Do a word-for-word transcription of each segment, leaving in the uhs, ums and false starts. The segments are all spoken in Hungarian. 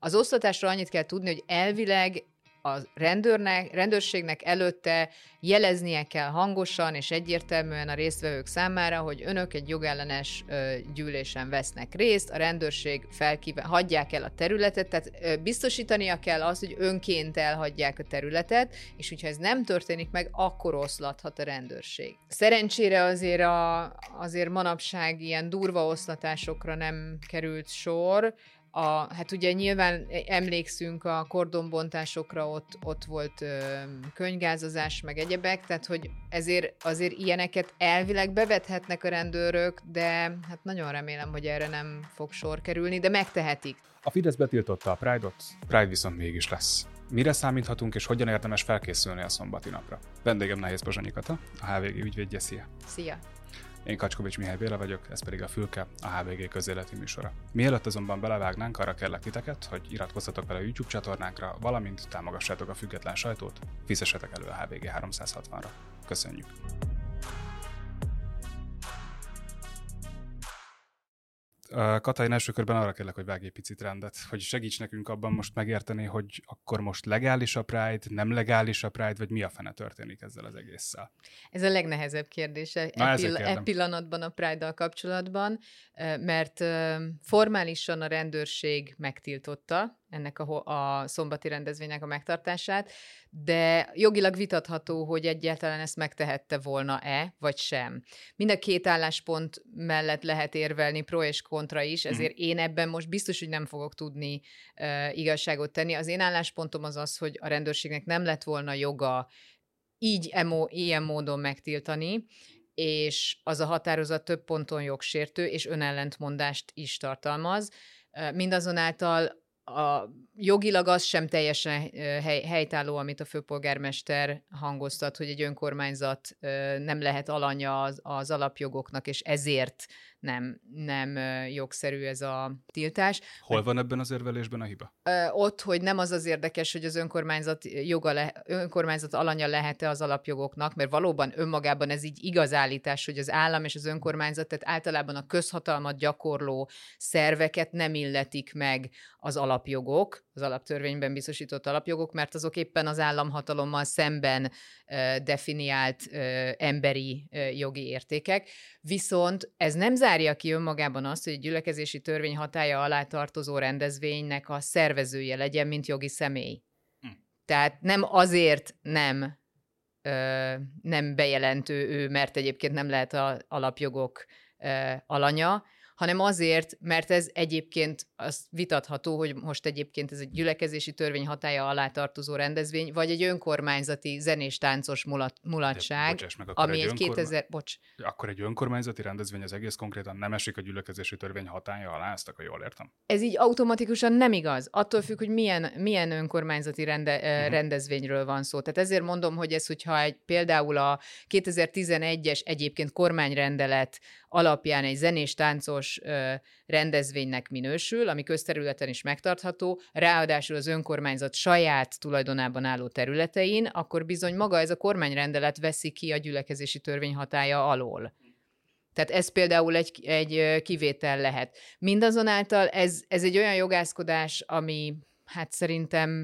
Az osztatásról annyit kell tudni, hogy elvileg a rendőrnek, rendőrségnek előtte jeleznie kell hangosan és egyértelműen a résztvevők számára, hogy önök egy jogellenes ö, gyűlésen vesznek részt, a rendőrség felkíván, hagyják el a területet, tehát ö, biztosítania kell azt, hogy önként elhagyják a területet, és hogyha ez nem történik meg, akkor oszlathat a rendőrség. Szerencsére azért, a, azért manapság ilyen durva oszlatásokra nem került sor. A, hát ugye nyilván emlékszünk a kordonbontásokra, ott, ott volt ö, könygázozás, meg egyebek, tehát hogy ezért azért ilyeneket elvileg bevethetnek a rendőrök, de hát nagyon remélem, hogy erre nem fog sor kerülni, de megtehetik. A Fidesz betiltotta a Pride-ot, Pride viszont mégis lesz. Mire számíthatunk és hogyan érdemes felkészülni a szombati napra? Vendégem Nehéz Pozsonyi Kata, a há vé gé ügyvédje, szia! Szia! Én Kacskovics Mihály Béla vagyok, ez pedig a Fülke, a há vé gé közéleti műsora. Mielőtt azonban belevágnánk, arra kérlek titeket, hogy iratkozzatok fel a YouTube csatornánkra, valamint támogassátok a független sajtót, fizessetek elő a há vé gé háromszázhatvanra. Köszönjük! Kata, én első körben arra kérlek, hogy vágj egy picit rendet, hogy segíts nekünk abban most megérteni, hogy akkor most legális a Pride, nem legális a Pride, vagy mi a fene történik ezzel az egésszel? Ez a legnehezebb kérdése e, pill- e pillanatban a Pride-dal kapcsolatban, mert formálisan a rendőrség megtiltotta ennek a, a szombati rendezvénynek a megtartását, de jogilag vitatható, hogy egyáltalán ezt megtehette volna-e, vagy sem. Mind a két álláspont mellett lehet érvelni, pro és kontra is, ezért mm. én ebben most biztos, hogy nem fogok tudni uh, igazságot tenni. Az én álláspontom az az, hogy a rendőrségnek nem lett volna joga így emo, ilyen módon megtiltani, és az a határozat több ponton jogsértő, és önellentmondást is tartalmaz. Uh, mindazonáltal a jogilag az sem teljesen hely, helytálló, amit a főpolgármester hangoztat, hogy egy önkormányzat nem lehet alanya az, az alapjogoknak, és ezért nem, nem jogszerű ez a tiltás. Hol van ebben az érvelésben a hiba? Ott, hogy nem az az érdekes, hogy az önkormányzat, joga le, önkormányzat alanya lehet-e az alapjogoknak, mert valóban önmagában ez így igaz állítás, hogy az állam és az önkormányzat, tehát általában a közhatalmat gyakorló szerveket nem illetik meg az alapjogok, az alaptörvényben biztosított alapjogok, mert azok éppen az államhatalommal szemben uh, definiált uh, emberi uh, jogi értékek. Viszont ez nem zárja ki önmagában azt, hogy egy gyülekezési törvény hatálya alá tartozó rendezvénynek a szervezője legyen, mint jogi személy. Hm. Tehát nem azért nem, uh, nem bejelentő ő, mert egyébként nem lehet az alapjogok uh, alanya, hanem azért, mert ez egyébként az vitatható, hogy most egyébként ez egy gyülekezési törvény hatálya alá tartozó rendezvény, vagy egy önkormányzati zenés-táncos mulat, mulatság, De, meg, ami egy egy önkorma... kétezer... Bocs. Akkor egy önkormányzati rendezvény az egész konkrétan nem esik a gyülekezési törvény hatálya alá, ezt akkor jól értem? Ez így automatikusan nem igaz. Attól függ, hogy milyen, milyen önkormányzati rende, uh-huh. rendezvényről van szó. Tehát ezért mondom, hogy ez, hogyha egy, például a kétezer-tizenegyes egyébként kormányrendelet alapján egy zenés-táncos ö, rendezvénynek minősül, ami közterületen is megtartható, ráadásul az önkormányzat saját tulajdonában álló területein, akkor bizony maga ez a kormányrendelet veszi ki a gyülekezési törvény hatálya alól. Tehát ez például egy, egy kivétel lehet. Mindazonáltal ez, ez egy olyan jogászkodás, ami hát szerintem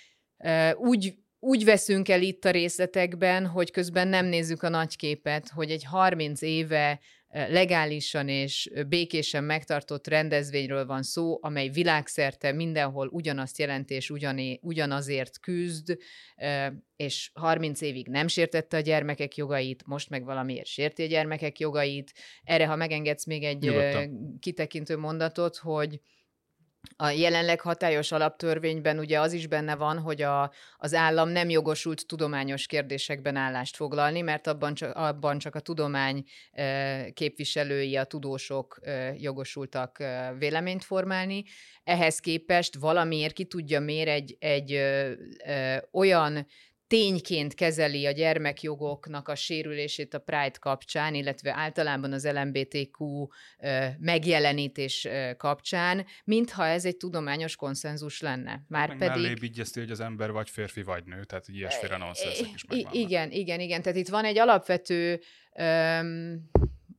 ö, úgy Úgy veszünk el itt a részletekben, hogy közben nem nézzük a nagy képet, hogy egy harminc éve legálisan és békésen megtartott rendezvényről van szó, amely világszerte mindenhol ugyanazt jelenti és ugyané, ugyanazért küzd, és harminc évig nem sértette a gyermekek jogait, most meg valamiért sérti a gyermekek jogait. Erre, ha megengedsz még egy Nyugodtan. kitekintő mondatot, hogy a jelenleg hatályos alaptörvényben ugye az is benne van, hogy a, az állam nem jogosult tudományos kérdésekben állást foglalni, mert abban csak, abban csak a tudomány e, képviselői, a tudósok e, jogosultak e, véleményt formálni. Ehhez képest valamiért ki tudja mér egy, egy e, e, olyan tényként kezeli a gyermekjogoknak a sérülését a Pride kapcsán, illetve általában az el em bé té kú megjelenítés kapcsán, mintha ez egy tudományos konszenzus lenne. Már meg pedig... mellébb igyeszti, hogy az ember vagy férfi, vagy nő, tehát ilyesféle nonsenszek is megvannak. Igen, igen, igen. Tehát itt van egy alapvető... Um,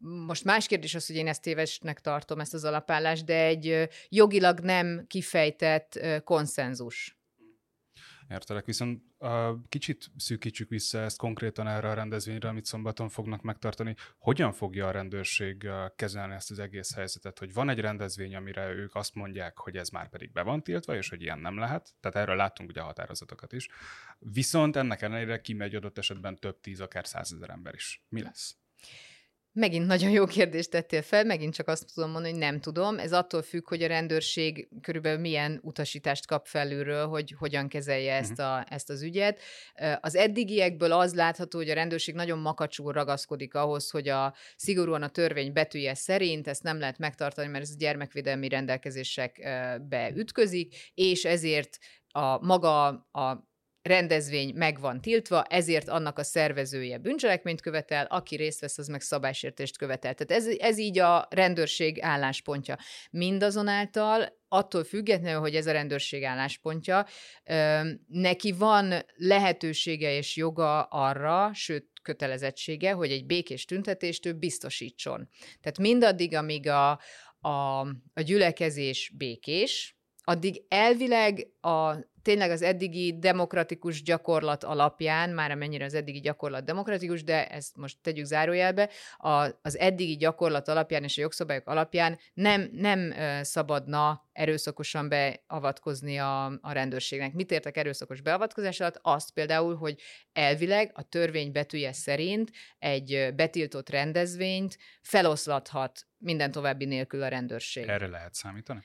most más kérdés az, hogy én ezt tévesnek tartom, ezt az alapállást, de egy jogilag nem kifejtett konszenzus. Értelek, viszont uh, kicsit szűkítsük vissza ezt konkrétan erre a rendezvényre, amit szombaton fognak megtartani. Hogyan fogja a rendőrség uh, kezelni ezt az egész helyzetet, hogy van egy rendezvény, amire ők azt mondják, hogy ez már pedig be van tiltva, és hogy ilyen nem lehet, tehát erről láttunk ugye a határozatokat is, viszont ennek ellenére kimegy adott esetben több tíz, akár százezer ember is. Mi lesz? Megint nagyon jó kérdést tettél fel, megint csak azt tudom mondani, hogy nem tudom. Ez attól függ, hogy a rendőrség körülbelül milyen utasítást kap felülről, hogy hogyan kezelje ezt, a, ezt az ügyet. Az eddigiekből az látható, hogy a rendőrség nagyon makacsul ragaszkodik ahhoz, hogy a szigorúan a törvény betűje szerint ezt nem lehet megtartani, mert ez a gyermekvédelmi rendelkezésekbe ütközik, és ezért a maga a rendezvény meg van tiltva, ezért annak a szervezője bűncselekményt követel, aki részt vesz, az meg szabálysértést követel. Tehát ez, ez így a rendőrség álláspontja. Mindazonáltal, attól függetlenül, hogy ez a rendőrség álláspontja, neki van lehetősége és joga arra, sőt, kötelezettsége, hogy egy békés tüntetést ő biztosítson. Tehát mindaddig, amíg a, a, a gyülekezés békés, addig elvileg a tényleg az eddigi demokratikus gyakorlat alapján, már amennyire az eddigi gyakorlat demokratikus, de ezt most tegyük zárójelbe, a, az eddigi gyakorlat alapján és a jogszabályok alapján nem, nem szabadna erőszakosan beavatkozni a, a rendőrségnek. Mit értek erőszakos beavatkozás alatt? Azt például, hogy elvileg a törvény betűje szerint egy betiltott rendezvényt feloszlathat minden további nélkül a rendőrség. Erre lehet számítani?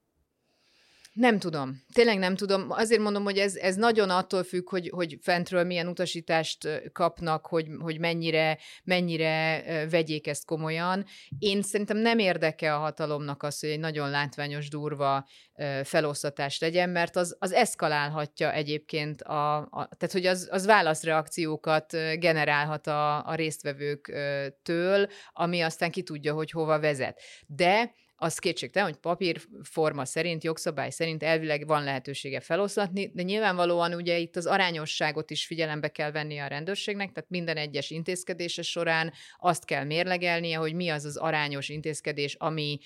Nem tudom. Tényleg nem tudom. Azért mondom, hogy ez, ez nagyon attól függ, hogy, hogy fentről milyen utasítást kapnak, hogy, hogy mennyire, mennyire vegyék ezt komolyan. Én szerintem nem érdeke a hatalomnak az, hogy egy nagyon látványos, durva felosztatást legyen, mert az, az eszkalálhatja egyébként, a, a, tehát hogy az, az válaszreakciókat generálhat a, a résztvevőktől, ami aztán ki tudja, hogy hova vezet. De az kétségtelen, hogy papírforma szerint, jogszabály szerint elvileg van lehetősége feloszlatni, de nyilvánvalóan ugye itt az arányosságot is figyelembe kell vennie a rendőrségnek, tehát minden egyes intézkedése során azt kell mérlegelnie, hogy mi az az arányos intézkedés, ami,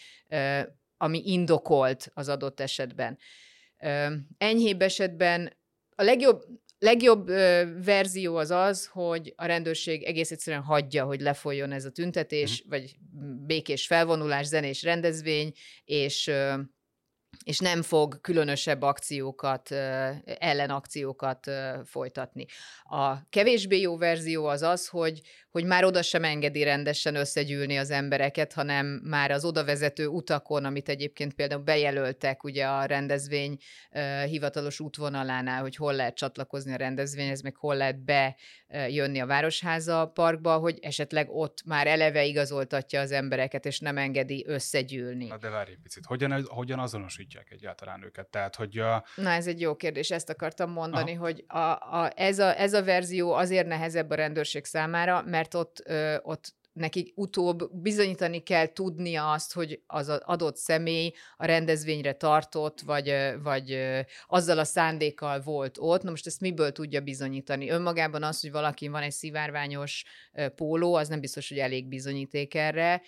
ami indokolt az adott esetben. Enyhébb esetben a legjobb, legjobb ö, verzió az az, hogy a rendőrség egész egyszerűen hagyja, hogy lefolyjon ez a tüntetés, mm. vagy békés felvonulás, zenés rendezvény, és, ö, és nem fog különösebb akciókat, ö, ellenakciókat ö, folytatni. A kevésbé jó verzió az az, hogy, hogy már oda sem engedi rendesen összegyűlni az embereket, hanem már az odavezető utakon, amit egyébként például bejelöltek ugye a rendezvény uh, hivatalos útvonalánál, hogy hol lehet csatlakozni a rendezvényhez, meg hol lehet bejönni a Városháza parkba, hogy esetleg ott már eleve igazoltatja az embereket, és nem engedi összegyűlni. Na de várj egy picit, hogyan, hogyan azonosítják egyáltalán őket? Tehát, hogy a... Na ez egy jó kérdés, ezt akartam mondani, Aha. hogy a, a, ez, a, ez a verzió azért nehezebb a rendőrség számára, mert mert ott, ö, ott nekik utóbb bizonyítani kell tudnia azt, hogy az adott személy a rendezvényre tartott, vagy, vagy azzal a szándékkal volt ott. Na most ezt miből tudja bizonyítani? Önmagában az, hogy valakin van egy szivárványos póló, az nem biztos, hogy elég bizonyíték erre.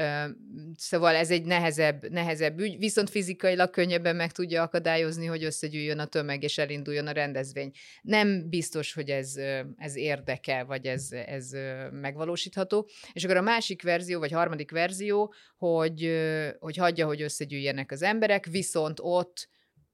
Szóval ez egy nehezebb, nehezebb ügy, viszont fizikailag könnyebben meg tudja akadályozni, hogy összegyűjjön a tömeg, és elinduljon a rendezvény. Nem biztos, hogy ez, ez érdeke, vagy ez, ez megvalósítható. És akkor a másik verzió, vagy harmadik verzió, hogy, hogy hagyja, hogy összegyűjjenek az emberek, viszont ott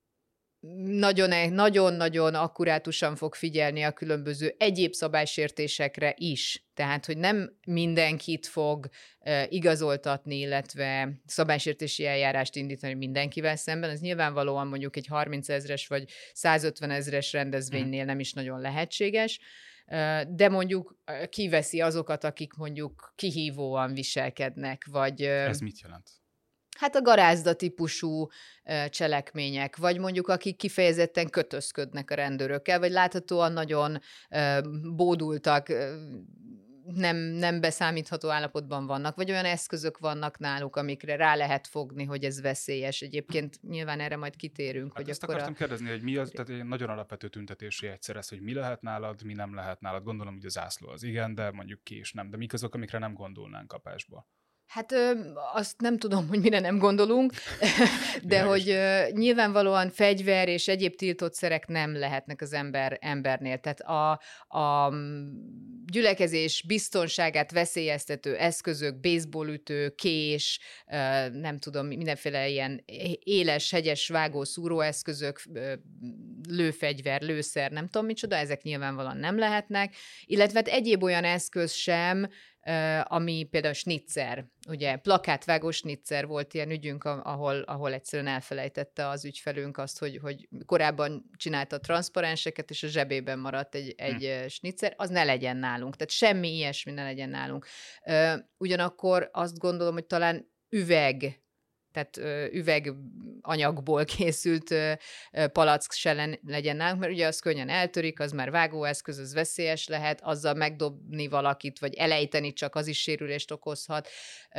nagyon-nagyon akkurátusan fog figyelni a különböző egyéb szabálysértésekre is. Tehát, hogy nem mindenkit fog uh, igazoltatni, illetve szabálysértési eljárást indítani mindenkivel szemben. Ez nyilvánvalóan mondjuk egy harmincezres vagy százötvenezres rendezvénynél nem is nagyon lehetséges, uh, de mondjuk uh, kiveszi azokat, akik mondjuk kihívóan viselkednek, vagy... Uh, Ez mit jelent? Hát a garázda típusú uh, cselekmények, vagy mondjuk akik kifejezetten kötözködnek a rendőrökkel, vagy láthatóan nagyon uh, bódultak, uh, nem, nem beszámítható állapotban vannak, vagy olyan eszközök vannak náluk, amikre rá lehet fogni, hogy ez veszélyes. Egyébként nyilván erre majd kitérünk. Hát hogy ezt akkor akartam a... kérdezni, hogy mi az, tehát egy nagyon alapvető tüntetési egyszer ez, hogy mi lehet nálad, mi nem lehet nálad. Gondolom, hogy a zászló az igen, de mondjuk kés nem. De mik azok, amikre nem gondolnánk kapásból? Hát ö, azt nem tudom, hogy mire nem gondolunk, de hogy ö, nyilvánvalóan fegyver és egyéb tiltott szerek nem lehetnek az ember embernél. Tehát a, a gyülekezés biztonságát veszélyeztető eszközök, baseballütő, kés, ö, nem tudom, mindenféle ilyen éles, hegyes, vágó, szúróeszközök, ö, lőfegyver, lőszer, nem tudom micsoda, ezek nyilvánvalóan nem lehetnek, illetve hát egyéb olyan eszköz sem, ami például snitzer, ugye plakátvágó snitzer volt ilyen ügyünk, ahol, ahol egyszerűen elfelejtette az ügyfelünk azt, hogy, hogy korábban csinálta transzparenseket, és a zsebében maradt egy, egy hm. snitzer, az ne legyen nálunk, tehát semmi ilyesmi ne legyen nálunk. Ugyanakkor azt gondolom, hogy talán üveg, tehát üveganyagból készült palack se legyen nálunk, mert ugye az könnyen eltörik, az már vágóeszköz, az veszélyes lehet, azzal megdobni valakit, vagy elejteni, csak az is sérülést okozhat.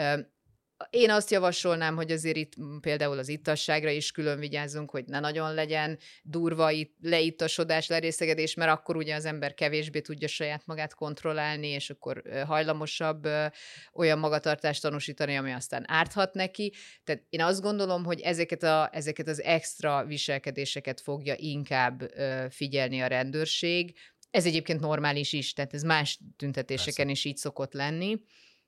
Én azt javasolnám, hogy azért itt például az ittasságra is külön vigyázzunk, hogy ne nagyon legyen durva itt, leittasodás, lerészegedés, mert akkor ugye az ember kevésbé tudja saját magát kontrollálni, és akkor hajlamosabb ö, olyan magatartást tanúsítani, ami aztán árthat neki. Tehát én azt gondolom, hogy ezeket, a, ezeket az extra viselkedéseket fogja inkább ö, figyelni a rendőrség. Ez egyébként normális is, tehát ez más tüntetéseken Persze. is így szokott lenni,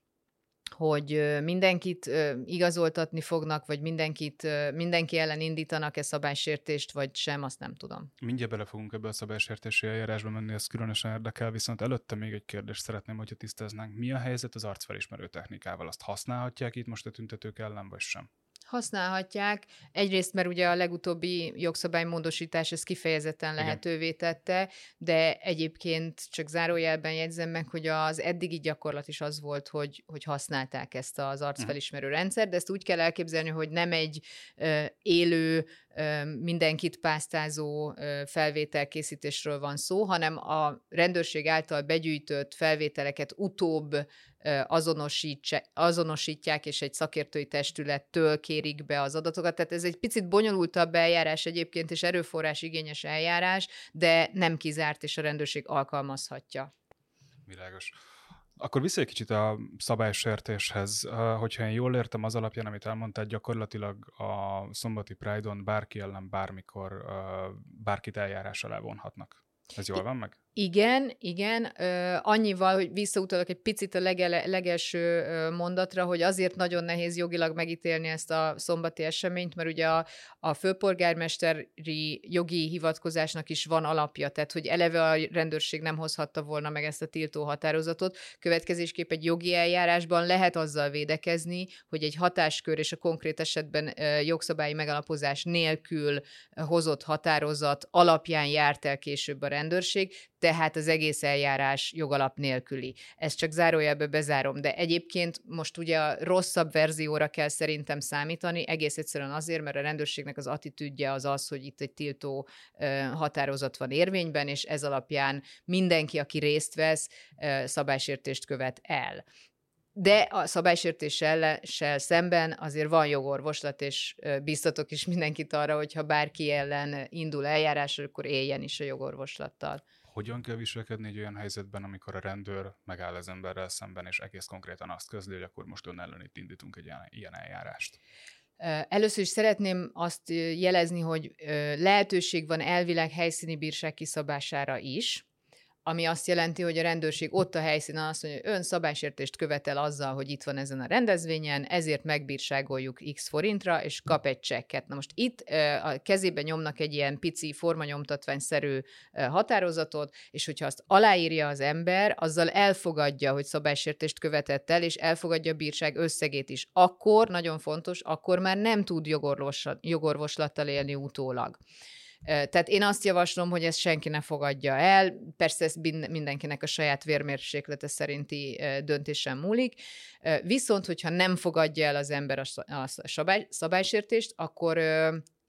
hogy mindenkit igazoltatni fognak, vagy mindenkit, mindenki ellen indítanak-e szabálysértést, vagy sem, azt nem tudom. Mindjárt bele fogunk ebbe a szabálysértési eljárásba menni, ez különösen érdekel, viszont előtte még egy kérdést szeretném, hogyha tisztáznánk. Mi a helyzet az arcfelismerő technikával? Azt használhatják itt most a tüntetők ellen, vagy sem? Használhatják. Egyrészt, mert ugye a legutóbbi jogszabálymódosítás ezt kifejezetten lehetővé tette, de egyébként csak zárójelben jegyzem meg, hogy az eddigi gyakorlat is az volt, hogy, hogy használták ezt az arcfelismerő rendszert, de ezt úgy kell elképzelni, hogy nem egy uh, élő, uh, mindenkit pásztázó uh, felvételkészítésről van szó, hanem a rendőrség által begyűjtött felvételeket utóbb azonosítják, és egy szakértői testülettől kérik be az adatokat. Tehát ez egy picit bonyolultabb eljárás egyébként, és erőforrás igényes eljárás, de nem kizárt, és a rendőrség alkalmazhatja. Világos. Akkor vissza egy kicsit a szabálysértéshez. Hogyha én jól értem az alapján, amit elmondtál, gyakorlatilag a szombati Pride-on bárki ellen bármikor bárkit eljárás alá vonhatnak. Ez jól van meg? Igen, igen. Ö, annyival, hogy visszautalok egy picit a legele, legelső mondatra, hogy azért nagyon nehéz jogilag megítélni ezt a szombati eseményt, mert ugye a, a főpolgármesteri jogi hivatkozásnak is van alapja, tehát hogy eleve a rendőrség nem hozhatta volna meg ezt a tiltó határozatot. Következésképp egy jogi eljárásban lehet azzal védekezni, hogy egy hatáskör és a konkrét esetben jogszabályi megalapozás nélkül hozott határozat alapján járt el később a rendőrség, tehát az egész eljárás jogalap nélküli. Ezt csak zárójelbe bezárom, de egyébként most ugye a rosszabb verzióra kell szerintem számítani, egész egyszerűen azért, mert a rendőrségnek az attitűdje az az, hogy itt egy tiltó uh, határozat van érvényben, és ez alapján mindenki, aki részt vesz, uh, szabálysértést követ el. De a szabálysértéssel szemben azért van jogorvoslat, és biztatok is mindenkit arra, hogyha bárki ellen indul eljárás, akkor éljen is a jogorvoslattal. Hogyan kell viselkedni egy olyan helyzetben, amikor a rendőr megáll az emberrel szemben, és egész konkrétan azt közli, hogy akkor most ön ellen itt indítunk egy ilyen, ilyen eljárást? Először is szeretném azt jelezni, hogy lehetőség van elvileg helyszíni bírság kiszabására is, ami azt jelenti, hogy a rendőrség ott a helyszínen azt mondja, hogy ön szabálysértést követel azzal, hogy itt van ezen a rendezvényen, ezért megbírságoljuk x forintra, és kap egy csekket. Na most itt a kezébe nyomnak egy ilyen pici formanyomtatványszerű határozatot, és hogyha azt aláírja az ember, azzal elfogadja, hogy szabálysértést követett el, és elfogadja a bírság összegét is. Akkor, nagyon fontos, akkor már nem tud jogorvoslattal élni utólag. Tehát én azt javaslom, hogy ezt senki ne fogadja el, persze ez mindenkinek a saját vérmérséklete szerinti döntésen múlik, viszont hogyha nem fogadja el az ember a szabálysértést, akkor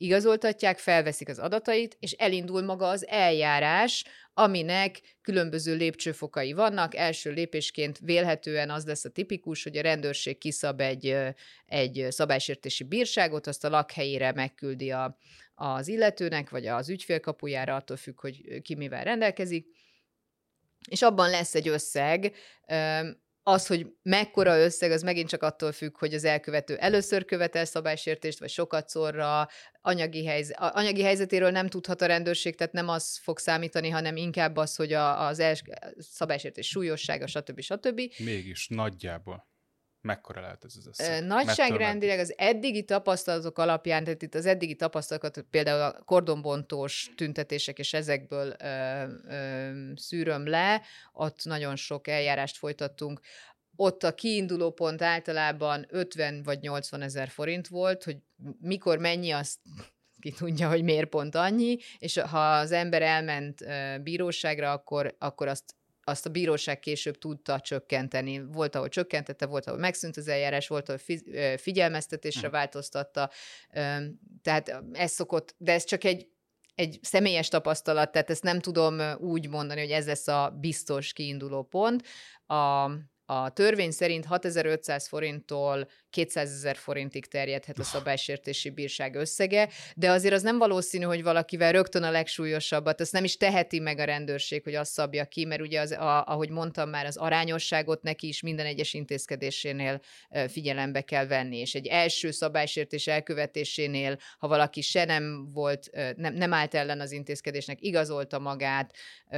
igazoltatják, felveszik az adatait, és elindul maga az eljárás, aminek különböző lépcsőfokai vannak. Első lépésként vélhetően az lesz a tipikus, hogy a rendőrség kiszab egy, egy szabálysértési bírságot, azt a lakhelyére megküldi a, az illetőnek, vagy az ügyfélkapujára, attól függ, hogy ki mivel rendelkezik, és abban lesz egy összeg. Az, hogy mekkora összeg, az megint csak attól függ, hogy az elkövető először követel szabálysértést, vagy sokat szorra, anyagi, helyzet, anyagi helyzetéről nem tudhat a rendőrség, tehát nem az fog számítani, hanem inkább az, hogy a, az els, szabálysértés súlyossága, stb. stb. Mégis nagyjából mekkora lehet ez az összeg? Nagyságrendileg az eddigi tapasztalatok alapján, tehát itt az eddigi tapasztalatokat, például a kordonbontós tüntetések, és ezekből ö, ö, szűröm le, ott nagyon sok eljárást folytattunk. Ott a kiinduló pont általában ötven vagy nyolcvan ezer forint volt, hogy mikor mennyi, azt ki tudja, hogy miért pont annyi, és ha az ember elment ö, bíróságra, akkor, akkor azt azt a bíróság később tudta csökkenteni. Volt, ahol csökkentette, volt, ahol megszűnt az eljárás, volt, ahol figyelmeztetésre változtatta. Tehát ez szokott, de ez csak egy, egy személyes tapasztalat, tehát ezt nem tudom úgy mondani, hogy ez lesz a biztos kiinduló pont. A A törvény szerint hatezer-ötszáz forinttól kétszázezer forintig terjedhet a szabálysértési bírság összege, de azért az nem valószínű, hogy valakivel rögtön a legsúlyosabbat, azt nem is teheti meg a rendőrség, hogy azt szabja ki, mert ugye, az, a, ahogy mondtam már, az arányosságot neki is minden egyes intézkedésénél figyelembe kell venni, és egy első szabálysértés elkövetésénél, ha valaki se nem volt, nem, nem állt ellen az intézkedésnek, igazolta magát,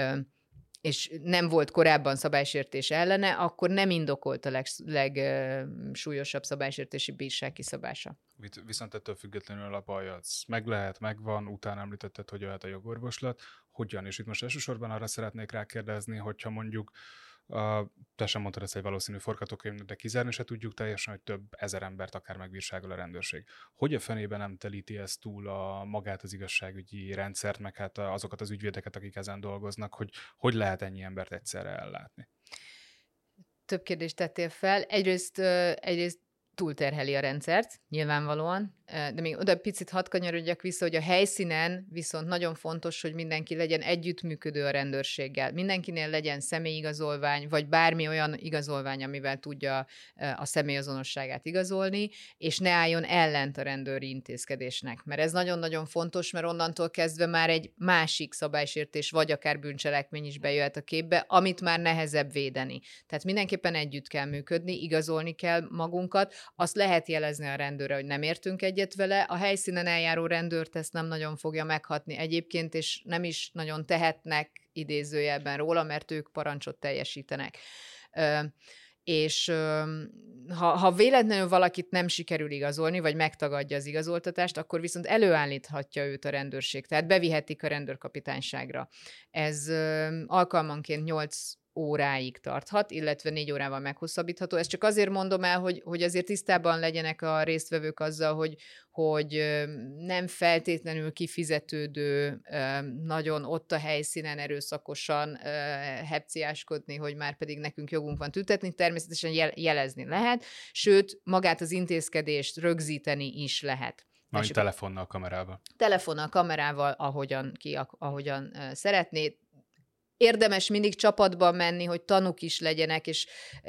és nem volt korábban szabálysértés ellene, akkor nem indokolt a legsúlyosabb leg, szabálysértési bírság kiszabása. Viszont ettől függetlenül a baj az meg lehet, megvan, utána említetted, hogy jöhet a jogorvoslat. Hogyan? És itt most elsősorban arra szeretnék rákérdezni, hogyha mondjuk Uh, te sem mondtad ezt egy valószínű forgatókönyv, de kizárni se tudjuk teljesen, hogy több ezer embert akár megbírságol a rendőrség. Hogy a fenében nem telíti ez túl a magát az igazságügyi rendszert, meg hát azokat az ügyvédeket, akik ezen dolgoznak, hogy hogy lehet ennyi embert egyszerre ellátni? Több kérdést tettél fel. Egyrészt, egyrészt túlterheli a rendszert, nyilvánvalóan, de még oda picit hadd kanyarodjak vissza, hogy a helyszínen viszont nagyon fontos, hogy mindenki legyen együttműködő a rendőrséggel. Mindenkinél legyen személyigazolvány, vagy bármi olyan igazolvány, amivel tudja a személyazonosságát igazolni, és ne álljon ellent a rendőri intézkedésnek. Mert ez nagyon-nagyon fontos, mert onnantól kezdve már egy másik szabálysértés, vagy akár bűncselekmény is bejöhet a képbe, amit már nehezebb védeni. Tehát mindenképpen együtt kell működni, igazolni kell magunkat, azt lehet jelezni a rendőrre, hogy nem értünk egyet vele, a helyszínen eljáró rendőrt ezt nem nagyon fogja meghatni egyébként, és nem is nagyon tehetnek idézőjelben róla, mert ők parancsot teljesítenek. Ö, és ö, ha, ha véletlenül valakit nem sikerül igazolni, vagy megtagadja az igazoltatást, akkor viszont előállíthatja őt a rendőrség, tehát bevihetik a rendőrkapitányságra. Ez ö, alkalmanként nyolc óráig tarthat, illetve négy órával meghosszabbítható. Ezt csak azért mondom el, hogy, hogy azért tisztában legyenek a résztvevők azzal, hogy, hogy nem feltétlenül kifizetődő, nagyon ott a helyszínen erőszakosan hepciáskodni, hogy már pedig nekünk jogunk van tüntetni, természetesen jelezni lehet, sőt, magát az intézkedést rögzíteni is lehet. Majd telefonnal, kamerával. Telefonnal, kamerával, ahogyan ki, ahogyan szeretné. Érdemes mindig csapatban menni, hogy tanúk is legyenek, és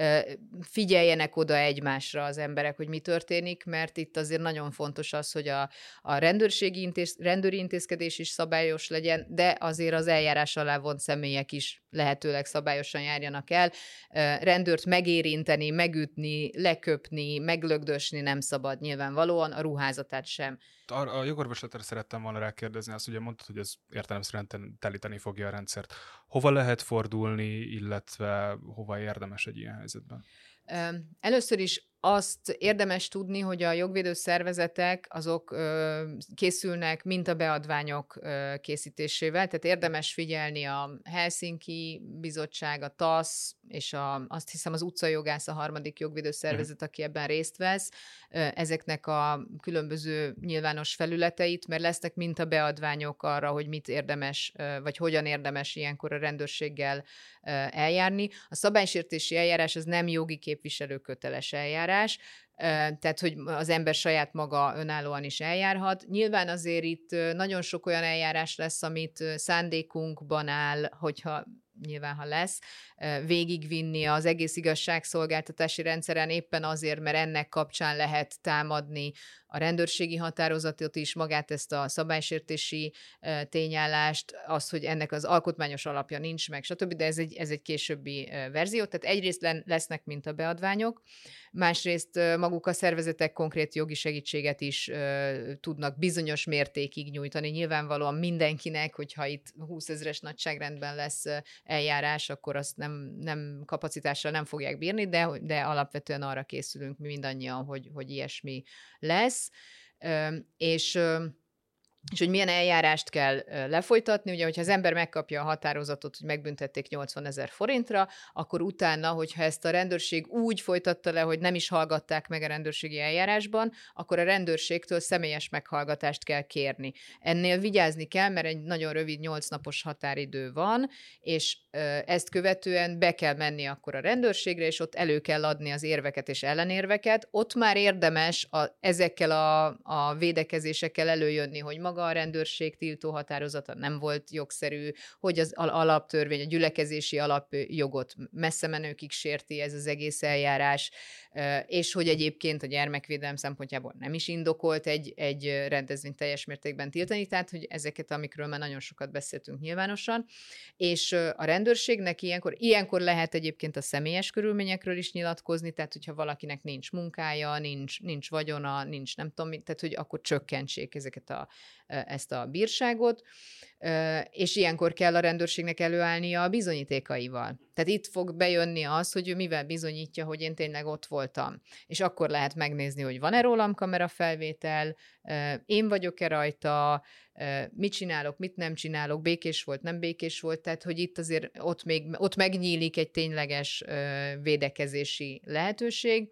figyeljenek oda egymásra az emberek, hogy mi történik, mert itt azért nagyon fontos az, hogy a, a rendőrségi intéz, rendőri intézkedés is szabályos legyen, de azért az eljárás alá vont személyek is lehetőleg szabályosan járjanak el. Rendőrt megérinteni, megütni, leköpni, meglögdösni nem szabad nyilvánvalóan, a ruházatát sem. A, a jogorvoslatra szerettem volna rákérdezni, azt ugye mondtad, hogy ez értelemszerűen telíteni fogja a rendszert. Hova lehet fordulni, illetve hova érdemes egy ilyen helyzetben? Először is azt érdemes tudni, hogy a jogvédő szervezetek azok ö, készülnek mintabeadványok ö, készítésével, tehát érdemes figyelni a Helsinki Bizottság, a TASZ, és a, azt hiszem az utcajogász a harmadik jogvédő szervezet, aki ebben részt vesz, ö, ezeknek a különböző nyilvános felületeit, mert lesznek mintabeadványok arra, hogy mit érdemes, ö, vagy hogyan érdemes ilyenkor a rendőrséggel ö, eljárni. A szabálysértési eljárás az nem jogi képviselő köteles eljárás, tehát hogy az ember saját maga önállóan is eljárhat. Nyilván azért itt nagyon sok olyan eljárás lesz, amit szándékunkban áll, hogyha nyilván, ha lesz, végigvinni az egész igazságszolgáltatási rendszeren éppen azért, mert ennek kapcsán lehet támadni a rendőrségi határozatot is, magát ezt a szabálysértési tényállást, az, hogy ennek az alkotmányos alapja nincs meg, stb., de ez egy, ez egy későbbi verzió. Tehát egyrészt lesznek mintabeadványok, másrészt maguk a szervezetek konkrét jogi segítséget is tudnak bizonyos mértékig nyújtani. Nyilvánvalóan mindenkinek, hogyha itt húszezres nagyságrendben lesz eljárás, akkor azt nem, nem kapacitással nem fogják bírni, de, de alapvetően arra készülünk mi mindannyian, hogy, hogy ilyesmi lesz. És... és hogy milyen eljárást kell lefolytatni. Ugye, hogyha az ember megkapja a határozatot, hogy megbüntették nyolcvanezer forintra, akkor utána, hogyha ezt a rendőrség úgy folytatta le, hogy nem is hallgatták meg a rendőrségi eljárásban, akkor a rendőrségtől személyes meghallgatást kell kérni. Ennél vigyázni kell, mert egy nagyon rövid nyolc napos határidő van, és ezt követően be kell menni akkor a rendőrségre, és ott elő kell adni az érveket és ellenérveket. Ott már érdemes a, ezekkel a, a védekezésekkel előjönni, hogy maga a rendőrség tiltó határozata nem volt jogszerű, hogy az alaptörvény, a gyülekezési alapjogot messze menőkig sérti ez az egész eljárás, és hogy egyébként a gyermekvédelem szempontjából nem is indokolt egy, egy rendezvényt teljes mértékben tiltani, tehát hogy ezeket, amikről már nagyon sokat beszéltünk nyilvánosan, és a rendőrségnek ilyenkor, ilyenkor lehet egyébként a személyes körülményekről is nyilatkozni, tehát hogyha valakinek nincs munkája, nincs, nincs vagyona, nincs nem tudom, tehát hogy akkor csökkentsék ezeket a ezt a bírságot, és ilyenkor kell a rendőrségnek előállnia a bizonyítékaival. Tehát itt fog bejönni az, hogy ő mivel bizonyítja, hogy én tényleg ott voltam. És akkor lehet megnézni, hogy van-e rólam kamerafelvétel, én vagyok-e rajta, mit csinálok, mit nem csinálok, békés volt, nem békés volt, tehát hogy itt azért ott, még, ott megnyílik egy tényleges védekezési lehetőség.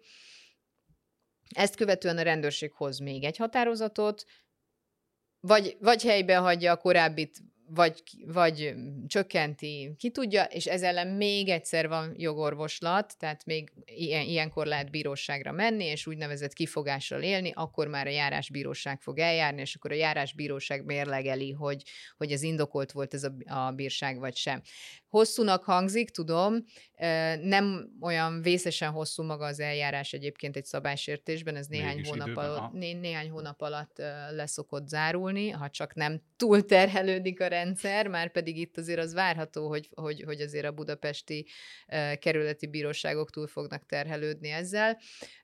Ezt követően a rendőrség hoz még egy határozatot, Vagy, vagy helybe hagyja a korábbit, vagy, vagy csökkenti, ki tudja, és ez ellen még egyszer van jogorvoslat, tehát még ilyen, ilyenkor lehet bíróságra menni, és úgynevezett kifogással élni, akkor már a járásbíróság fog eljárni, és akkor a járásbíróság mérlegeli, hogy, hogy ez indokolt volt ez a, a bírság, vagy sem. Hosszúnak hangzik, tudom, nem olyan vészesen hosszú maga az eljárás egyébként egy szabálysértésben, ez néhány hónap, alatt, né, néhány hónap alatt le szokott zárulni, ha csak nem túlterhelődik a rendszer, már pedig itt azért az várható, hogy, hogy, hogy azért a budapesti kerületi bíróságok túl fognak terhelődni ezzel,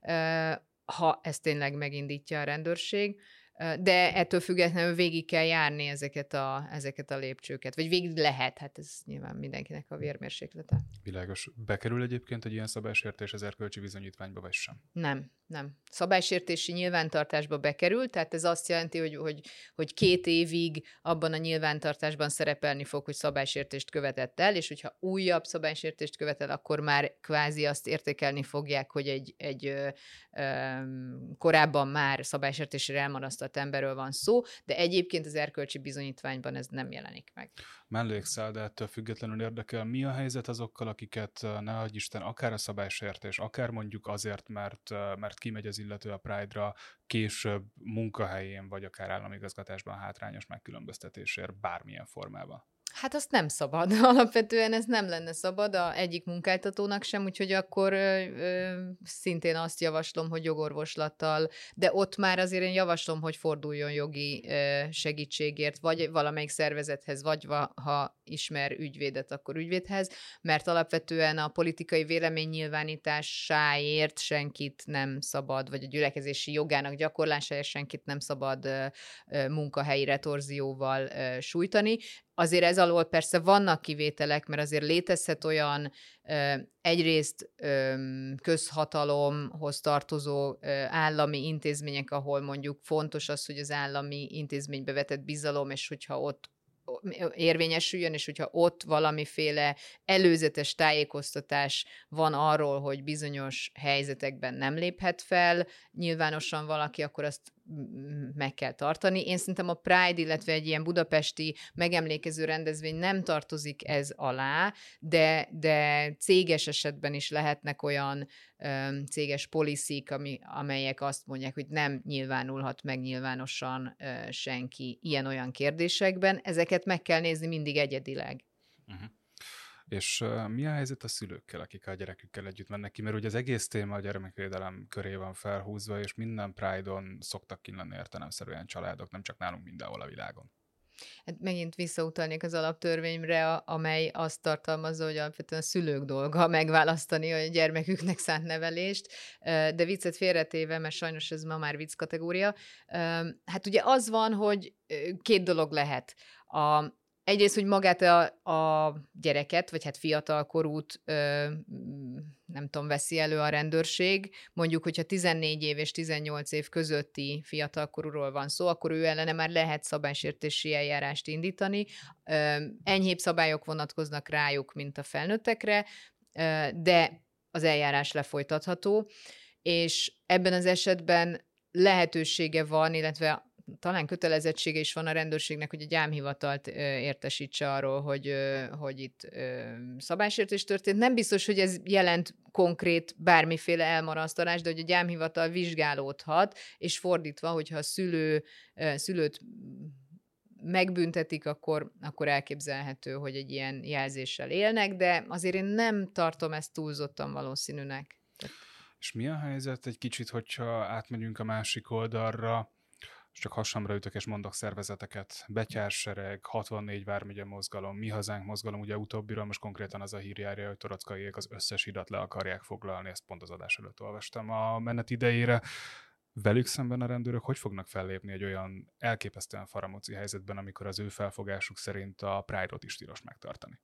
ha ezt tényleg megindítja a rendőrség. De ettől függetlenül végig kell járni ezeket a, ezeket a lépcsőket. Vagy végig lehet, hát ez nyilván mindenkinek a vérmérséklete. Világos. Bekerül egyébként egy ilyen szabálysértés az erkölcsi bizonyítványba, vagy sem? Nem, nem. Szabálysértési nyilvántartásba bekerül, tehát ez azt jelenti, hogy, hogy, hogy két évig abban a nyilvántartásban szerepelni fog, hogy szabálysértést követett el, és hogyha újabb szabálysértést követel, akkor már kvázi azt értékelni fogják, hogy egy, egy ö, ö, korábban már szabálysértésére elmarasztott emberről van szó, de egyébként az erkölcsi bizonyítványban ez nem jelenik meg. Mellékszál, de ettől függetlenül érdekel, mi a helyzet azokkal, akiket, ne adj Isten, akár a szabálysértés, akár mondjuk azért, mert, mert kimegy az illető a Pride-ra, később munkahelyén, vagy akár államigazgatásban hátrányos megkülönböztetésért bármilyen formában. Hát azt nem szabad. Alapvetően ez nem lenne szabad a egyik munkáltatónak sem, úgyhogy akkor ö, ö, szintén azt javaslom, hogy jogorvoslattal, de ott már azért én javaslom, hogy forduljon jogi ö, segítségért, vagy valamelyik szervezethez, vagy va, ha ismer ügyvédet, akkor ügyvédhez, mert alapvetően a politikai véleménynyilvánításáért senkit nem szabad, vagy a gyülekezési jogának gyakorlásáért senkit nem szabad ö, ö, munkahelyi retorzióval ö, sújtani. Azért ez alól persze vannak kivételek, mert azért létezhet olyan ö, egyrészt ö, közhatalomhoz tartozó ö, állami intézmények, ahol mondjuk fontos az, hogy az állami intézménybe vetett bizalom, és hogyha ott érvényesüljön, és hogyha ott valamiféle előzetes tájékoztatás van arról, hogy bizonyos helyzetekben nem léphet fel nyilvánosan valaki, akkor azt meg kell tartani. Én szerintem a Pride, illetve egy ilyen budapesti megemlékező rendezvény nem tartozik ez alá, de, de céges esetben is lehetnek olyan um, céges policy-k, ami, amelyek azt mondják, hogy nem nyilvánulhat meg nyilvánosan uh, senki ilyen-olyan kérdésekben. Ezeket meg kell nézni mindig egyedileg. Uh-huh. És uh, mi a helyzet a szülőkkel, akik a gyerekükkel együtt mennek ki? Mert ugye az egész téma a gyermekvédelem köré van felhúzva, és minden Pride-on szoktak ki lenni értelemszerűen családok, nem csak nálunk, mindenhol a világon. Hát megint visszautalnék az alaptörvényre, amely azt tartalmazza, hogy alapvetően a szülők dolga megválasztani a gyermeküknek szánt nevelést, de viccet félretéve, mert sajnos ez ma már vicc kategória. Hát ugye az van, hogy két dolog lehet. A Egyrészt, hogy magát a, a gyereket, vagy hát fiatalkorút ö, nem tudom, veszi elő a rendőrség. Mondjuk, hogyha tizennégy év és tizennyolc év közötti fiatalkorúról van szó, akkor ő ellene már lehet szabálysértési eljárást indítani. Ö, enyhébb szabályok vonatkoznak rájuk, mint a felnőttekre, ö, de az eljárás lefolytatható, és ebben az esetben lehetősége van, illetve talán kötelezettsége is van a rendőrségnek, hogy a gyámhivatalt ö, értesítse arról, hogy, ö, hogy itt ö, szabálysértés történt. Nem biztos, hogy ez jelent konkrét bármiféle elmarasztalást, de hogy a gyámhivatal vizsgálódhat, és fordítva, hogyha a szülő, ö, szülőt megbüntetik, akkor, akkor elképzelhető, hogy egy ilyen jelzéssel élnek, de azért én nem tartom ezt túlzottan valószínűnek. És mi a helyzet egy kicsit, hogyha átmegyünk a másik oldalra, és csak hasamra ütök és mondok szervezeteket, Betyársereg, hatvannégy vármegye mozgalom, Mi Hazánk mozgalom, ugye utóbbiról most konkrétan az a hír járja, hogy Torockaiék az összes irat le akarják foglalni, ezt pont az adás előtt olvastam a menet idejére. Velük szemben a rendőrök hogy fognak fellépni egy olyan elképesztően faramúci helyzetben, amikor az ő felfogásuk szerint a Pride-ot is tilos megtartani?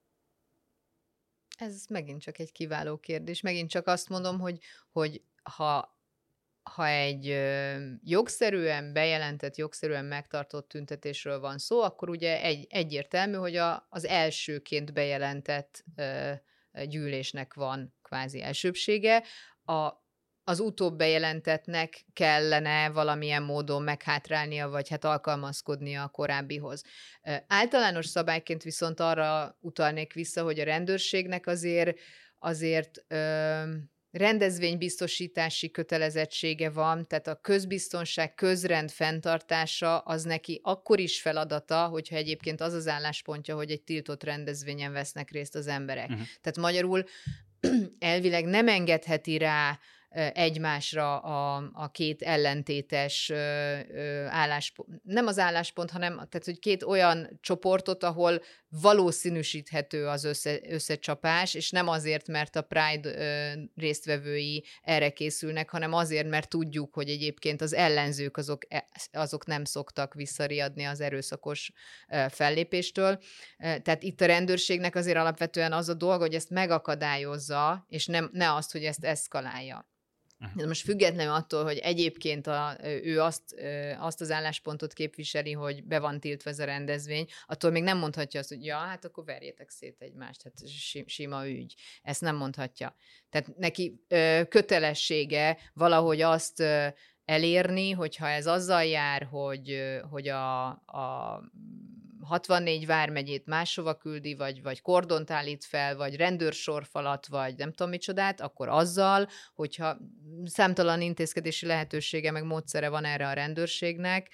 Ez megint csak egy kiváló kérdés. Megint csak azt mondom, hogy, hogy ha ha egy ö, jogszerűen bejelentett, jogszerűen megtartott tüntetésről van szó, akkor ugye egy, egyértelmű, hogy a, az elsőként bejelentett ö, gyűlésnek van kvázi elsőbsége. A, az utóbb bejelentettnek kellene valamilyen módon meghátrálnia, vagy hát alkalmazkodnia a korábbihoz. Ö, általános szabályként viszont arra utalnék vissza, hogy a rendőrségnek azért, azért ö, rendezvénybiztosítási kötelezettsége van, tehát a közbiztonság, közrend fenntartása az neki akkor is feladata, hogyha egyébként az az álláspontja, hogy egy tiltott rendezvényen vesznek részt az emberek. Uh-huh. Tehát magyarul elvileg nem engedheti rá egymásra a, a két ellentétes álláspont, nem az álláspont, hanem tehát, hogy két olyan csoportot, ahol valószínűsíthető az össze, összecsapás, és nem azért, mert a Pride résztvevői erre készülnek, hanem azért, mert tudjuk, hogy egyébként az ellenzők azok, azok nem szoktak visszariadni az erőszakos fellépéstől. Tehát itt a rendőrségnek azért alapvetően az a dolga, hogy ezt megakadályozza, és nem, ne azt, hogy ezt eszkalálja. Uh-huh. Most függetlenül attól, hogy egyébként a, ő azt, azt az álláspontot képviseli, hogy be van tiltva ez a rendezvény, attól még nem mondhatja azt, hogy ja, hát akkor verjétek szét egymást, hát sima ügy. Ezt nem mondhatja. Tehát neki ö, kötelessége valahogy azt ö, elérni, hogyha ez azzal jár, hogy, hogy a, a hatvannégy vármegyét máshova küldi, vagy, vagy kordont állít fel, vagy rendőrsorfalat, vagy nem tudom micsodát, akkor azzal, hogyha számtalan intézkedési lehetősége, meg módszere van erre a rendőrségnek,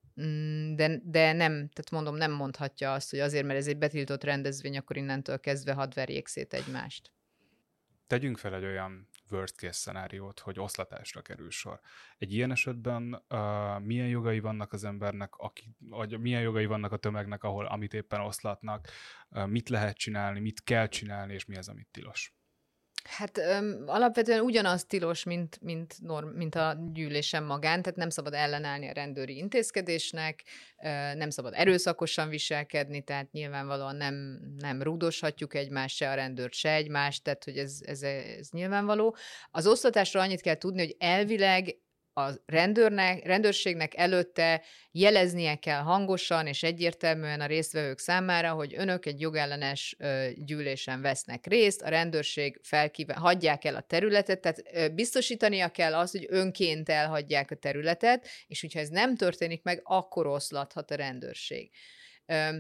de, de nem, tehát mondom, nem mondhatja azt, hogy azért, mert ez egy betiltott rendezvény, akkor innentől kezdve hadd verjék szét egymást. Tegyünk fel egy olyan worst case szenáriót, hogy oszlatásra kerül sor. Egy ilyen esetben uh, milyen jogai vannak az embernek, aki, vagy milyen jogai vannak a tömegnek, ahol amit éppen oszlatnak, uh, mit lehet csinálni, mit kell csinálni, és mi az, amit tilos? Hát öm, alapvetően ugyanaz tilos, mint, mint, norm, mint a gyűlésen magán, tehát nem szabad ellenállni a rendőri intézkedésnek, ö, nem szabad erőszakosan viselkedni, tehát nyilvánvalóan nem, nem rúdoshatjuk egymást, se a rendőrt, se egymást, tehát hogy ez, ez, ez nyilvánvaló. Az osztatásról annyit kell tudni, hogy elvileg a rendőrnek, rendőrségnek előtte jeleznie kell hangosan és egyértelműen a résztvevők számára, hogy önök egy jogellenes ö, gyűlésen vesznek részt, a rendőrség felkíván, hagyják el a területet, tehát ö, biztosítania kell azt, hogy önként elhagyják a területet, és hogyha ez nem történik meg, akkor oszlathat a rendőrség. Ö,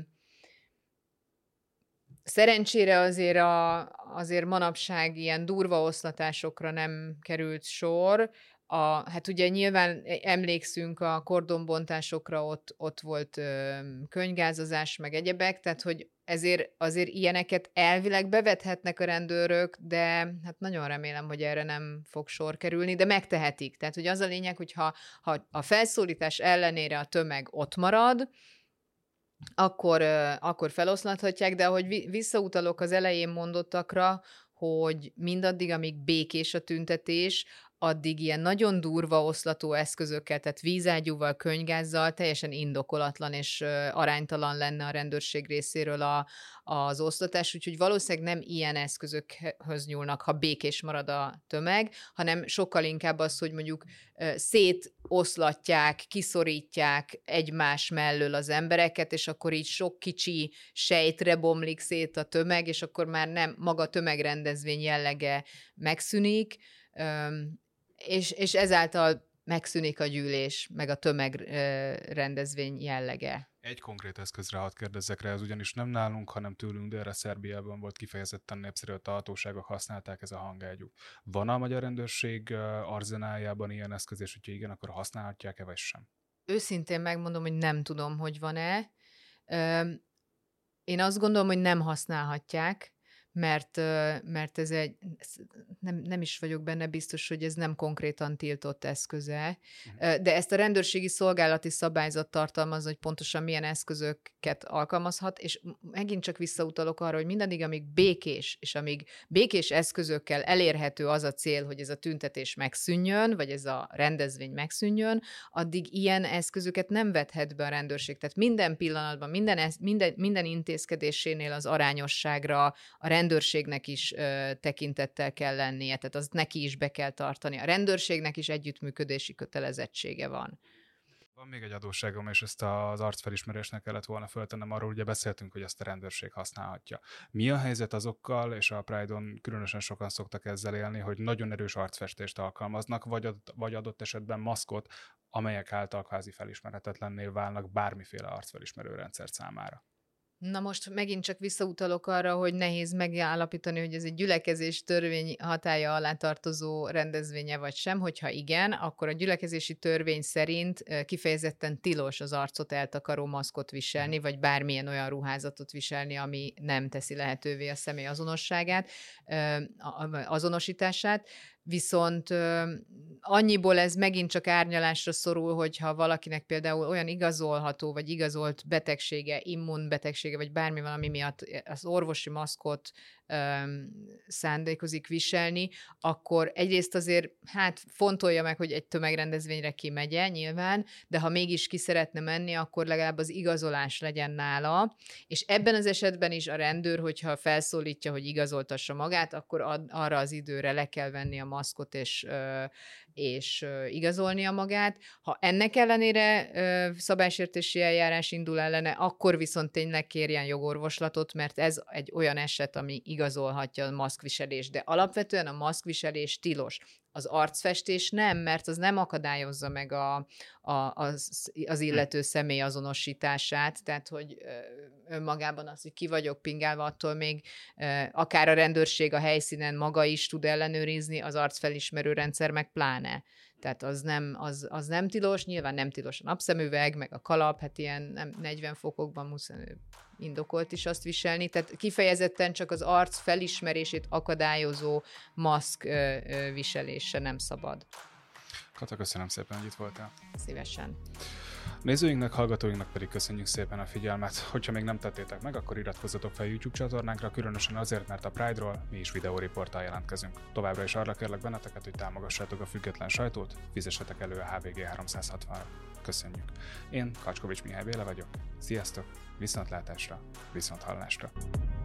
Szerencsére azért, a, azért manapság ilyen durva oszlatásokra nem került sor. A, hát ugye nyilván emlékszünk a kordonbontásokra, ott, ott volt ö, könygázozás, meg egyebek, tehát hogy ezért azért ilyeneket elvileg bevethetnek a rendőrök, de hát nagyon remélem, hogy erre nem fog sor kerülni, de megtehetik. Tehát hogy az a lényeg, hogy ha, ha a felszólítás ellenére a tömeg ott marad, akkor, akkor feloszlathatják, de ahogy visszautalok az elején mondottakra, hogy mindaddig, amíg békés a tüntetés, addig ilyen nagyon durva oszlató eszközökkel, tehát vízágyúval, könygázzal teljesen indokolatlan és aránytalan lenne a rendőrség részéről a, az oszlatás, úgyhogy valószínűleg nem ilyen eszközökhöz nyúlnak, ha békés marad a tömeg, hanem sokkal inkább az, hogy mondjuk szétoszlatják, kiszorítják egymás mellől az embereket, és akkor így sok kicsi sejtre bomlik szét a tömeg, és akkor már nem maga tömegrendezvény jellege megszűnik, És, és ezáltal megszűnik a gyűlés, meg a tömegrendezvény jellege. Egy konkrét eszközre hadd kérdezzek rá, ez ugyanis nem nálunk, hanem tőlünk délre Szerbiában volt kifejezetten népszerű, a hatóságok használták, ez a hangágyú. Van a magyar rendőrség arzenájában ilyen eszköz, és hogyha igen, akkor használhatják-e, vagy sem? Őszintén megmondom, hogy nem tudom, hogy van-e. Én azt gondolom, hogy nem használhatják, mert, mert ez egy, nem, nem is vagyok benne biztos, hogy ez nem konkrétan tiltott eszköze, de ezt a rendőrségi szolgálati szabályzat tartalmaz, hogy pontosan milyen eszközöket alkalmazhat, és megint csak visszautalok arra, hogy mindaddig, amíg békés, és amíg békés eszközökkel elérhető az a cél, hogy ez a tüntetés megszűnjön, vagy ez a rendezvény megszűnjön, addig ilyen eszközöket nem vethet be a rendőrség. Tehát minden pillanatban, minden, minden, minden intézkedésénél az arányosságra, a rendőrségnek is ö, tekintettel kell lennie, tehát azt neki is be kell tartani. A rendőrségnek is együttműködési kötelezettsége van. Van még egy adósságom, és ezt az arcfelismerésnek kellett volna föltennem, arról ugye beszéltünk, hogy ezt a rendőrség használhatja. Mi a helyzet azokkal, és a Pride-on különösen sokan szoktak ezzel élni, hogy nagyon erős arcfestést alkalmaznak, vagy adott, vagy adott esetben maszkot, amelyek által kvázi felismerhetetlenné válnak bármiféle arcfelismerő rendszer számára? Na most megint csak visszautalok arra, hogy nehéz megállapítani, hogy ez egy gyülekezés törvény hatálya alá tartozó rendezvénye vagy sem. Hogyha igen, akkor a gyülekezési törvény szerint kifejezetten tilos az arcot eltakaró maszkot viselni, vagy bármilyen olyan ruházatot viselni, ami nem teszi lehetővé a személy azonosságát, azonosítását. Viszont ö, annyiból ez megint csak árnyalásra szorul, hogyha valakinek például olyan igazolható, vagy igazolt betegsége, immunbetegsége, vagy bármi valami miatt az orvosi maszkot ö, szándékozik viselni, akkor egyrészt azért hát fontolja meg, hogy egy tömegrendezvényre kimegye nyilván, de ha mégis ki szeretne menni, akkor legalább az igazolás legyen nála, és ebben az esetben is a rendőr, hogyha felszólítja, hogy igazoltassa magát, akkor ad, arra az időre le kell venni a maszkot, és, és igazolnia magát. Ha ennek ellenére szabálysértési eljárás indul ellene, akkor viszont tényleg kérjen jogorvoslatot, mert ez egy olyan eset, ami igazolhatja a maszkviselést. De alapvetően a maszkviselés tilos. Az arcfestés nem, mert az nem akadályozza meg a, a, az, az illető személy azonosítását, tehát hogy önmagában az, hogy ki vagyok pingálva, attól még akár a rendőrség a helyszínen maga is tud ellenőrizni, az arcfelismerő rendszer meg pláne. Tehát az nem, az, az nem tilos, nyilván nem tilos a napszemüveg, meg a kalap, hát ilyen nem, negyven fokokban muszáj indokolt is azt viselni, tehát kifejezetten csak az arc felismerését akadályozó maszk ö, ö, viselése nem szabad. Kata, köszönöm szépen, hogy itt voltál. Szívesen. Nézőinknek, hallgatóinknak pedig köszönjük szépen a figyelmet. Hogyha még nem tettétek meg, akkor iratkozzatok fel YouTube csatornánkra, különösen azért, mert a Pride-ról mi is videóriporttal jelentkezünk. Továbbra is arra kérlek benneteket, hogy támogassátok a független sajtót, fizessetek elő a há vé gé háromszázhatvanra. Köszönjük. Én Kacskovics Mihály Béla vagyok. Sziasztok, viszontlátásra, viszonthallásra.